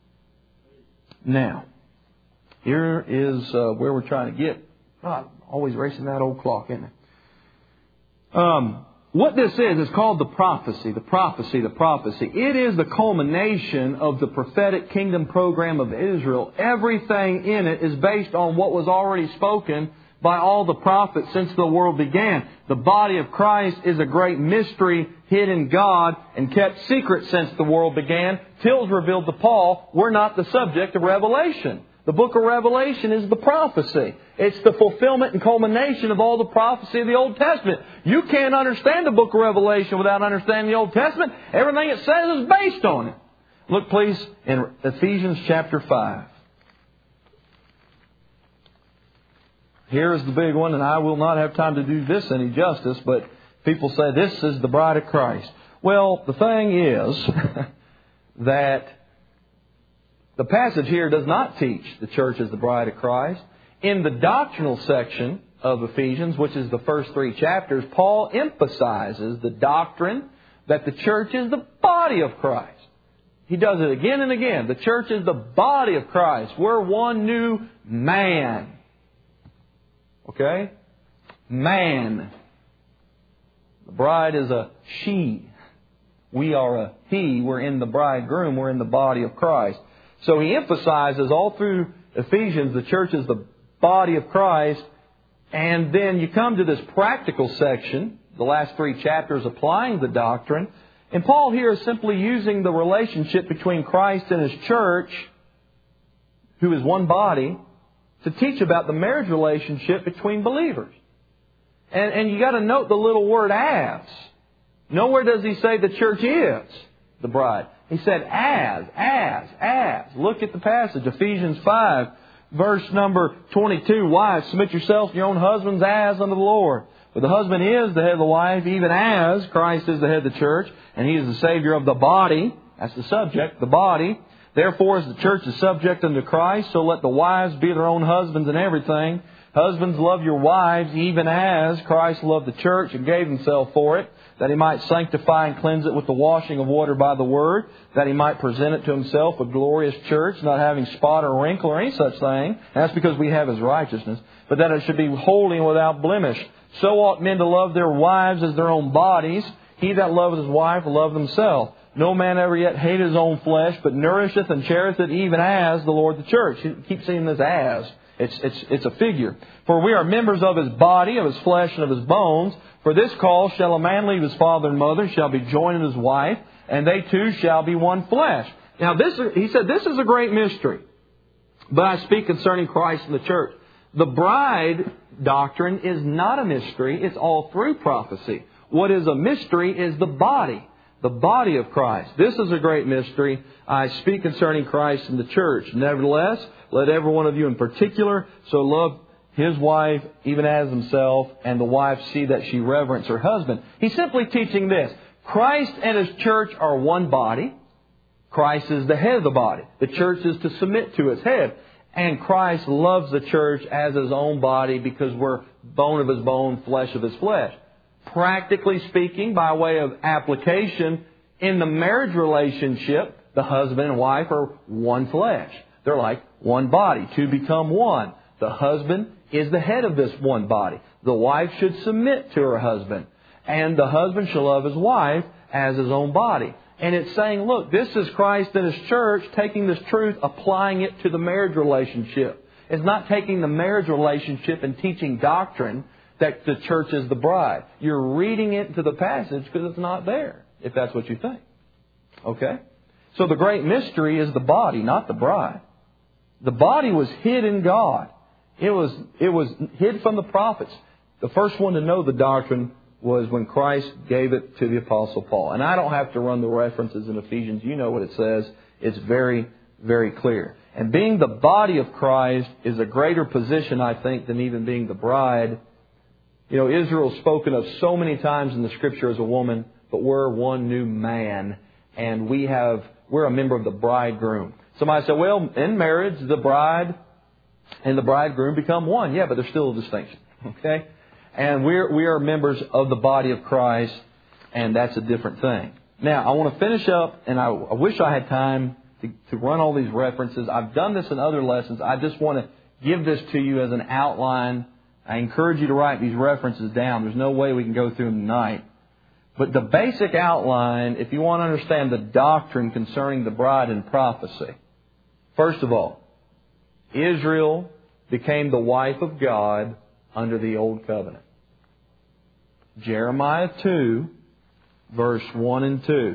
Now, here is uh, where we're trying to get. God, always racing that old clock, isn't it? Um, what this is, is called the prophecy, the prophecy, the prophecy. It is the culmination of the prophetic kingdom program of Israel. Everything in it is based on what was already spoken by all the prophets since the world began. The body of Christ is a great mystery hid in God and kept secret since the world began, till it's revealed to Paul. We're not the subject of Revelation. The book of Revelation is the prophecy. It's the fulfillment and culmination of all the prophecy of the Old Testament. You can't understand the book of Revelation without understanding the Old Testament. Everything it says is based on it. Look, please, in Ephesians chapter five. Here's the big one, and I will not have time to do this any justice, but people say this is the bride of Christ. Well, the thing is that the passage here does not teach the church is the bride of Christ. In the doctrinal section of Ephesians, which is the first three chapters, Paul emphasizes the doctrine that the church is the body of Christ. He does it again and again. The church is the body of Christ. We're one new man. Okay? Man. The bride is a she. We are a he. We're in the bridegroom. We're in the body of Christ. So he emphasizes all through Ephesians, the church is the body of Christ. And then you come to this practical section, the last three chapters applying the doctrine. And Paul here is simply using the relationship between Christ and His church, who is one body, to teach about the marriage relationship between believers. And, and you got to note the little word as. Nowhere does he say the church is the bride. He said as, as, as. Look at the passage, Ephesians five, verse number twenty-two. Wives, submit yourselves to your own husbands as unto the Lord. For the husband is the head of the wife, even as Christ is the head of the church, and He is the Savior of the body. That's the subject, the body. Therefore, as the church is subject unto Christ, so let the wives be their own husbands in everything. Husbands, love your wives, even as Christ loved the church and gave Himself for it, that He might sanctify and cleanse it with the washing of water by the Word, that He might present it to Himself a glorious church, not having spot or wrinkle or any such thing. And that's because we have His righteousness. But that it should be holy and without blemish. So ought men to love their wives as their own bodies. He that loveth his wife loveth himself. No man ever yet hated his own flesh, but nourisheth and cherisheth it, even as the Lord the church. He keeps saying this as. It's, it's, it's a figure. For we are members of His body, of His flesh, and of His bones. For this cause shall a man leave his father and mother, shall be joined to his wife, and they two shall be one flesh. Now this, he said, this is a great mystery. But I speak concerning Christ and the church. The bride doctrine is not a mystery. It's all through prophecy. What is a mystery is the body. The body of Christ. This is a great mystery. I speak concerning Christ and the church. Nevertheless, let every one of you in particular so love his wife even as himself, and the wife see that she reverence her husband. He's simply teaching this. Christ and His church are one body. Christ is the head of the body. The church is to submit to His head. And Christ loves the church as His own body because we're bone of His bone, flesh of His flesh. Practically speaking, by way of application, in the marriage relationship, the husband and wife are one flesh. They're like one body, to become one. The husband is the head of this one body. The wife should submit to her husband. And the husband shall love his wife as his own body. And it's saying, look, this is Christ and His church taking this truth, applying it to the marriage relationship. It's not taking the marriage relationship and teaching doctrine. that the church is the bride. You're reading it into the passage because it's not there, if that's what you think. Okay? So the great mystery is the body, not the bride. The body was hid in God. It was, it was hid from the prophets. The first one to know the doctrine was when Christ gave it to the Apostle Paul. And I don't have to run the references in Ephesians. You know what it says. It's very, very clear. And being the body of Christ is a greater position, I think, than even being the bride. You know, Israel is spoken of so many times in the Scripture as a woman, but we're one new man. And we have, we're a member of the bridegroom. Somebody said, well, in marriage, the bride and the bridegroom become one. Yeah, but there's still a distinction. Okay? And we're, we are members of the body of Christ, and that's a different thing. Now, I want to finish up, and I, I wish I had time to, to run all these references. I've done this in other lessons. I just want to give this to you as an outline. I encourage you to write these references down. There's no way we can go through them tonight. But the basic outline, if you want to understand the doctrine concerning the bride and prophecy, first of all, Israel became the wife of God under the Old Covenant. Jeremiah two, verse one and two.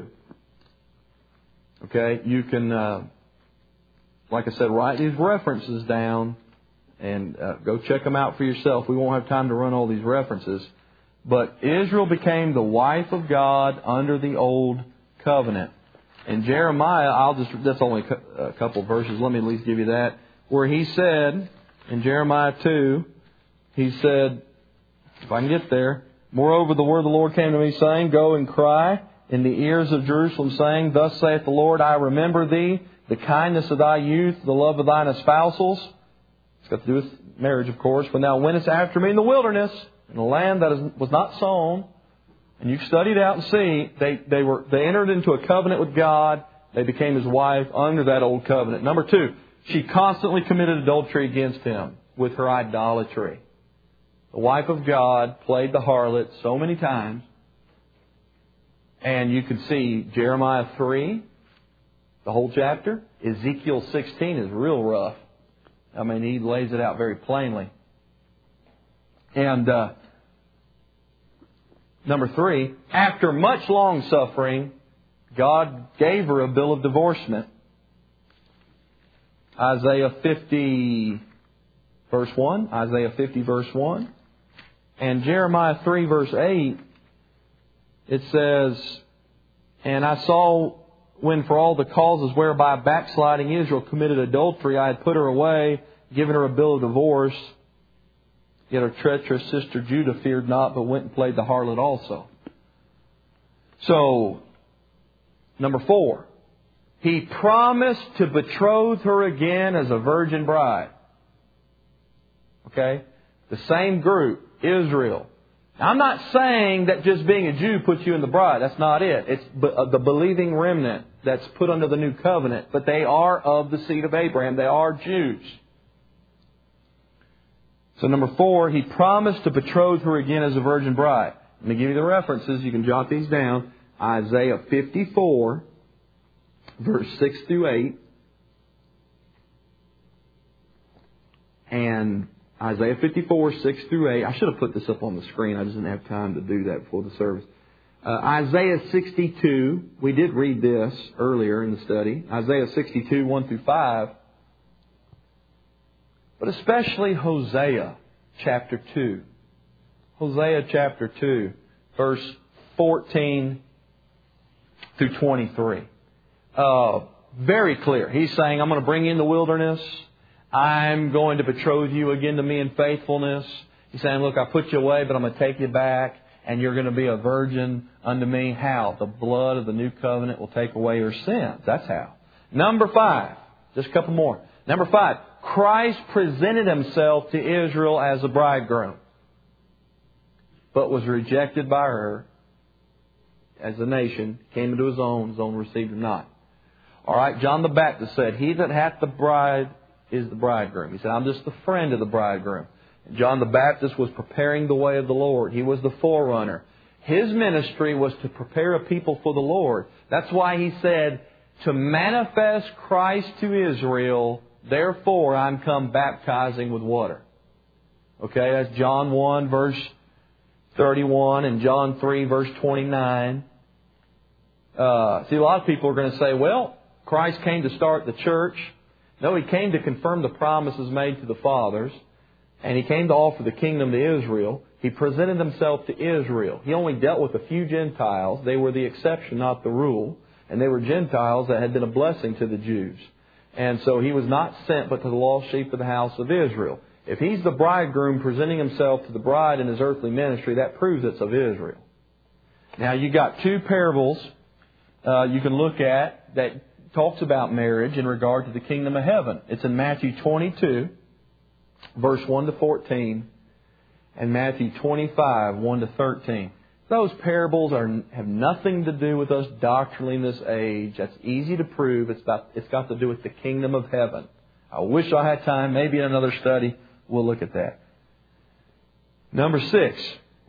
Okay, you can, uh, like I said, write these references down and uh, go check them out for yourself. We won't have time to run all these references. But Israel became the wife of God under the Old Covenant. And Jeremiah, I'll just, that's only a couple of verses. Let me at least give you that. Where he said, in Jeremiah two, he said, if I can get there, moreover, the word of the Lord came to me, saying, go and cry in the ears of Jerusalem, saying, thus saith the Lord, I remember thee, the kindness of thy youth, the love of thine espousals. It's got to do with marriage, of course. When thou wentest after me in the wilderness, in a land that is, was not sown, and you study it out and see, they, they were they entered into a covenant with God. They became His wife under that old covenant. Number two, she constantly committed adultery against Him with her idolatry. The wife of God played the harlot so many times. And you can see Jeremiah three, the whole chapter. Ezekiel sixteen is real rough. I mean, he lays it out very plainly. And uh, number three, after much long suffering, God gave her a bill of divorcement. Isaiah fifty, verse one. Isaiah fifty, verse one. And Jeremiah three, verse eight, it says, and I saw when for all the causes whereby backsliding Israel committed adultery, I had put her away, given her a bill of divorce. Yet her treacherous sister Judah feared not, but went and played the harlot also. So, number four, He promised to betroth her again as a virgin bride. Okay? The same group, Israel. Now, I'm not saying that just being a Jew puts you in the bride. That's not it. It's the believing remnant that's put under the new covenant. But they are of the seed of Abraham. They are Jews. So number four, He promised to betroth her again as a virgin bride. Let me give you the references. You can jot these down. Isaiah fifty-four, verse six through eight. And Isaiah fifty-four, six through eight. I should have put this up on the screen. I just didn't have time to do that before the service. Uh, Isaiah sixty-two. We did read this earlier in the study. Isaiah sixty-two, one through five. But especially Hosea chapter two. Hosea chapter two, verse fourteen through twenty-three. Uh, very clear. He's saying, I'm going to bring you in the wilderness. I'm going to betroth you again to me in faithfulness. He's saying, look, I put you away, but I'm going to take you back, and you're going to be a virgin unto me. How? The blood of the new covenant will take away your sins. That's how. Number five. Just a couple more. Number five. Christ presented Himself to Israel as a bridegroom, but was rejected by her as a nation, came into His own, His own received Him not. All right, John the Baptist said, He that hath the bride is the bridegroom. He said, I'm just the friend of the bridegroom. And John the Baptist was preparing the way of the Lord. He was the forerunner. His ministry was to prepare a people for the Lord. That's why He said, to manifest Christ to Israel, therefore I'm come baptizing with water. Okay, that's John one, verse thirty-one and John three, verse twenty-nine. Uh, see, a lot of people are going to say, well, Christ came to start the church. No, He came to confirm the promises made to the fathers. And He came to offer the kingdom to Israel. He presented Himself to Israel. He only dealt with a few Gentiles. They were the exception, not the rule. And they were Gentiles that had been a blessing to the Jews. And so He was not sent but to the lost sheep of the house of Israel. If He's the bridegroom presenting Himself to the bride in His earthly ministry, that proves it's of Israel. Now, you got two parables uh, you can look at that talks about marriage in regard to the kingdom of heaven. It's in Matthew twenty-two, verse one to fourteen, and Matthew twenty-five, one to thirteen. Those parables are have nothing to do with us doctrinally in this age. That's easy to prove. It's about, it's got to do with the kingdom of heaven. I wish I had time. Maybe in another study we'll look at that. Number six.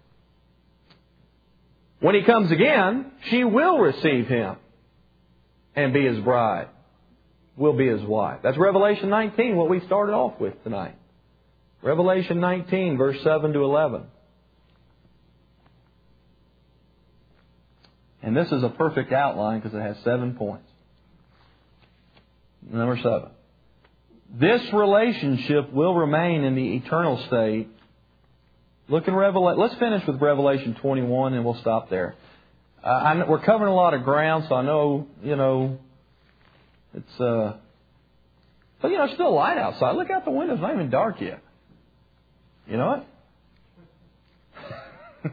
When He comes again, she will receive Him and be His bride. Will be His wife. That's Revelation nineteen, what we started off with tonight. Revelation nineteen, verse seven to eleven. And this is a perfect outline because it has seven points. Number seven. This relationship will remain in the eternal state. Look in Revelation. Let's finish with Revelation twenty-one and we'll stop there. Uh, I, we're covering a lot of ground, so I know, you know, it's, uh, but you know, it's still light outside. Look out the window. It's not even dark yet. You know what?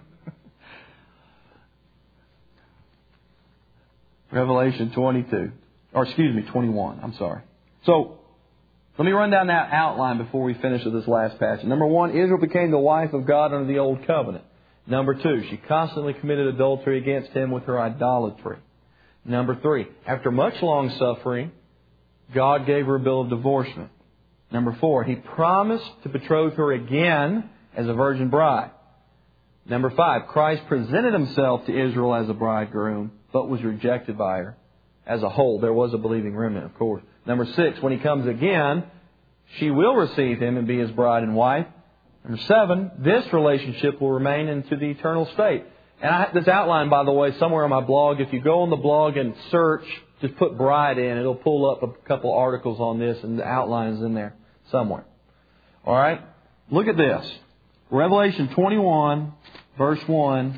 Revelation twenty-two. Or excuse me, twenty-one. I'm sorry. So, let me run down that outline before we finish with this last passage. Number one, Israel became the wife of God under the Old Covenant. Number two, she constantly committed adultery against Him with her idolatry. Number three, after much long suffering, God gave her a bill of divorcement. Number four, He promised to betroth her again as a virgin bride. Number five, Christ presented Himself to Israel as a bridegroom, but was rejected by her as a whole. There was a believing remnant, of course. Number six, when He comes again, she will receive Him and be His bride and wife. Number seven, this relationship will remain into the eternal state. And I have this outline, by the way, somewhere on my blog. If you go on the blog and search, just put bride in, it'll pull up a couple articles on this, and the outline is in there somewhere. All right? Look at this. Revelation twenty-one, verse one.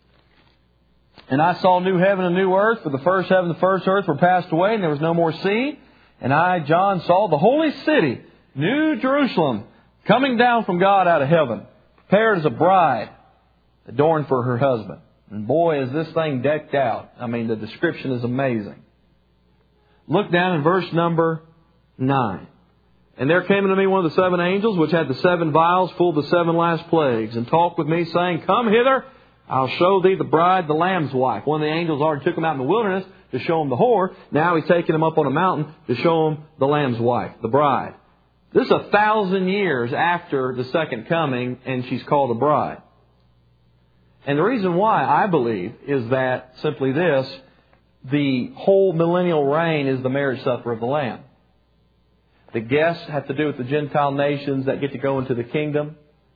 And I saw new heaven and new earth, for the first heaven and the first earth were passed away, and there was no more sea. And I, John, saw the holy city, New Jerusalem, coming down from God out of heaven, prepared as a bride, adorned for her husband. And boy, is this thing decked out. I mean, the description is amazing. Look down in verse number nine. And there came unto me one of the seven angels, which had the seven vials full of the seven last plagues, and talked with me, saying, Come hither, I'll show thee the bride, the Lamb's wife. One of the angels already took him out in the wilderness to show him the whore. Now He's taking him up on a mountain to show him the Lamb's wife, the bride. This is a thousand years after the second coming, and she's called a bride. And the reason why, I believe, is that simply this: the whole millennial reign is the marriage supper of the Lamb. The guests have to do with the Gentile nations that get to go into the kingdom.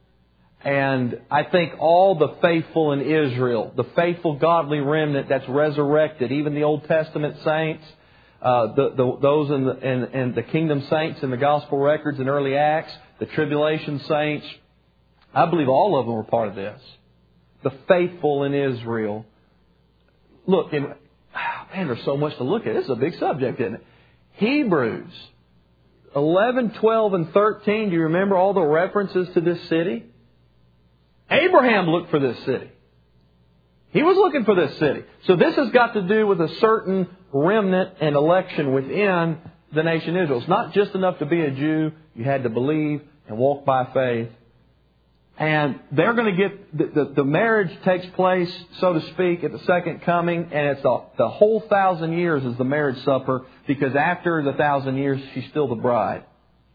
And I think all the faithful in Israel, the faithful godly remnant that's resurrected, even the Old Testament saints, uh, the, the, those in the, in, in the kingdom saints in the gospel records and early Acts, the tribulation saints, I believe all of them were part of this. The faithful in Israel. Look, and, man, there's so much to look at. This is a big subject, isn't it? Hebrews eleven, twelve, and thirteen. Do you remember all the references to this city? Abraham looked for this city. He was looking for this city. So this has got to do with a certain remnant and election within the nation Israel. It's not just enough to be a Jew. You had to believe and walk by faith. And they're going to get, the, the, the marriage takes place, so to speak, at the second coming. And it's the, the whole thousand years is the marriage supper, because after the thousand years, she's still the bride.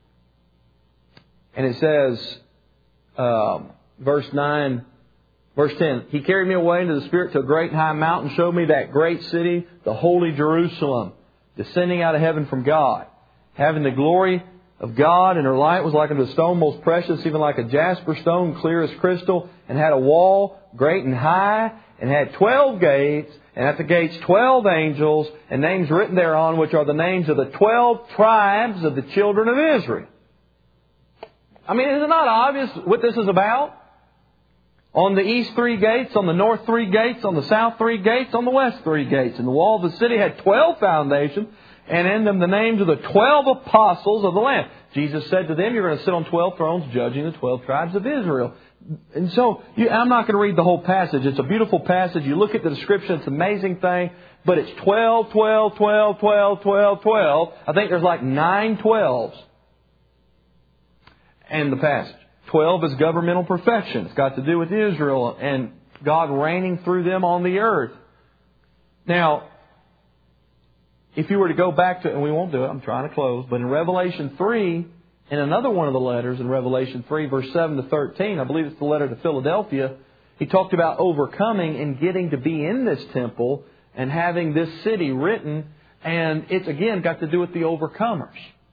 And it says, um, verse nine, verse ten, He carried me away into the Spirit to a great and high mountain, showed me that great city, the holy Jerusalem, descending out of heaven from God, having the glory of God, and her light was like unto a stone most precious, even like a jasper stone, clear as crystal, and had a wall great and high, and had twelve gates, and at the gates twelve angels, and names written thereon, which are the names of the twelve tribes of the children of Israel. I mean, is it not obvious what this is about? On the east three gates, on the north three gates, on the south three gates, on the west three gates. And the wall of the city had twelve foundations, and in them the names of the twelve apostles of the Lamb. Jesus said to them, you're going to sit on twelve thrones judging the twelve tribes of Israel. And so, you, I'm not going to read the whole passage. It's a beautiful passage. You look at the description, it's an amazing thing. But it's twelve, twelve, twelve, twelve, twelve, twelve. I think there's like nine twelves in the passage. twelve is governmental perfection. It's got to do with Israel and God reigning through them on the earth. Now, if you were to go back to, and we won't do it, I'm trying to close, but in Revelation three, in another one of the letters, in Revelation three, verse seven to thirteen, I believe it's the letter to Philadelphia, he talked about overcoming and getting to be in this temple and having this city written, and it's again got to do with the overcomers.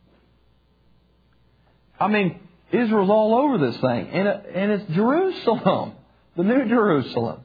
I mean, Israel's all over this thing, and, it, and it's Jerusalem, the New Jerusalem.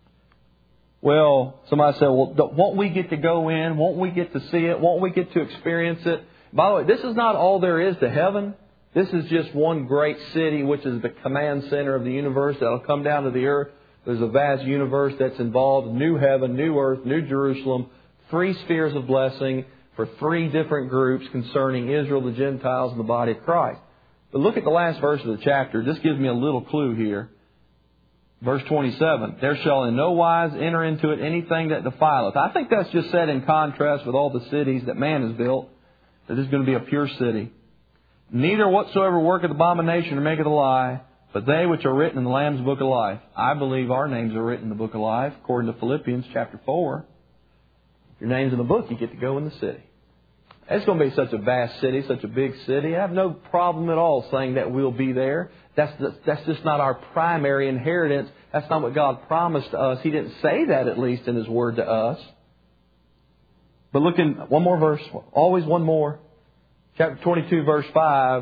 Well, somebody said, well, won't we get to go in? Won't we get to see it? Won't we get to experience it? By the way, this is not all there is to heaven. This is just one great city, which is the command center of the universe that will come down to the earth. There's a vast universe that's involved. New heaven, new earth, new Jerusalem. Three spheres of blessing for three different groups concerning Israel, the Gentiles, and the body of Christ. But look at the last verse of the chapter. This gives me a little clue here. Verse twenty-seven, there shall in no wise enter into it anything that defileth. I think that's just set in contrast with all the cities that man has built. That this is going to be a pure city. Neither whatsoever worketh abomination or maketh a lie, but they which are written in the Lamb's book of life. I believe our names are written in the book of life, according to Philippians chapter four. Your name's in the book, you get to go in the city. It's going to be such a vast city, such a big city. I have no problem at all saying that we'll be there. That's, that's just not our primary inheritance. That's not what God promised to us. He didn't say that, at least, in His Word to us. But look in one more verse. Always one more. Chapter twenty-two, verse five.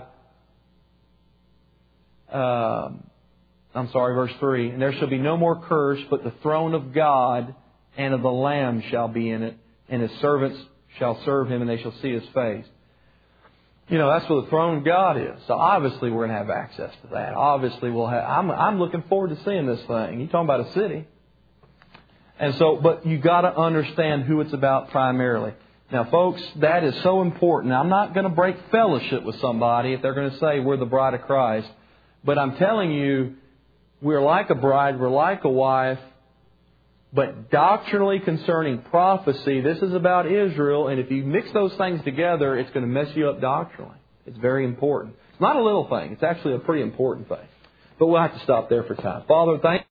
Um, I'm sorry, verse three. And there shall be no more curse, but the throne of God and of the Lamb shall be in it, and His servants shall serve Him, and they shall see His face. You know, that's where the throne of God is. So obviously we're going to have access to that. Obviously we'll have, I'm, I'm looking forward to seeing this thing. You're talking about a city. And so, but you got to understand who it's about primarily. Now folks, that is so important. Now, I'm not going to break fellowship with somebody if they're going to say we're the bride of Christ. But I'm telling you, we're like a bride, we're like a wife. But doctrinally concerning prophecy, this is about Israel. And if you mix those things together, it's going to mess you up doctrinally. It's very important. It's not a little thing. It's actually a pretty important thing. But we'll have to stop there for time. Father, thank you.